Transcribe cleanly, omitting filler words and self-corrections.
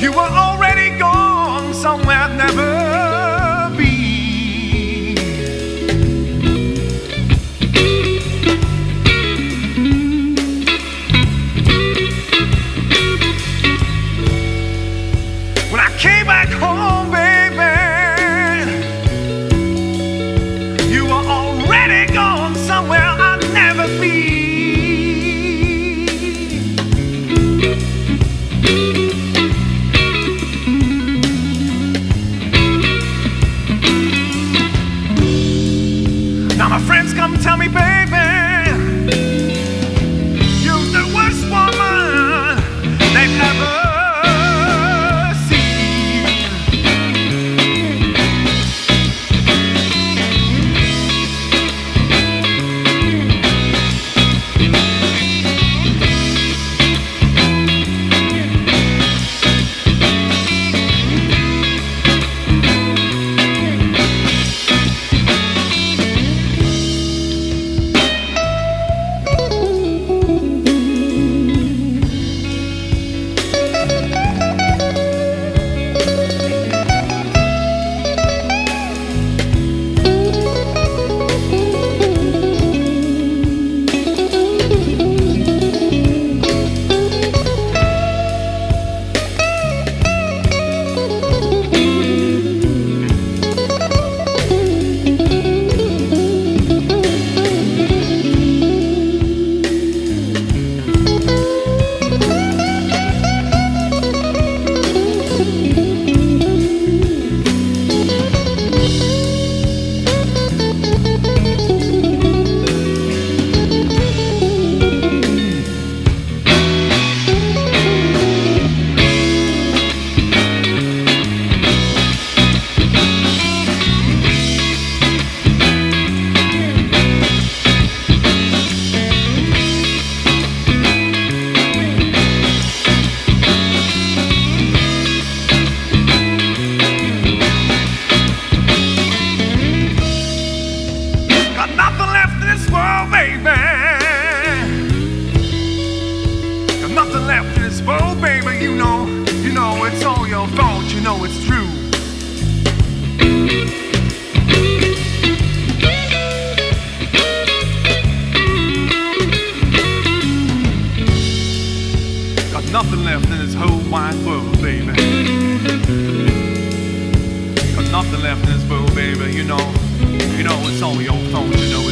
You were already gone somewhere I'd never be. When I came back home, baby, you were already gone somewhere I'd never be. Now my friends come tell me, baby, you're the worst woman they've ever seen. Nothing left in this world, baby. You know it's all your fault. You know it's true. Got nothing left in this whole wide world, baby. Got nothing left in this world, baby. You know it's all your fault. You know.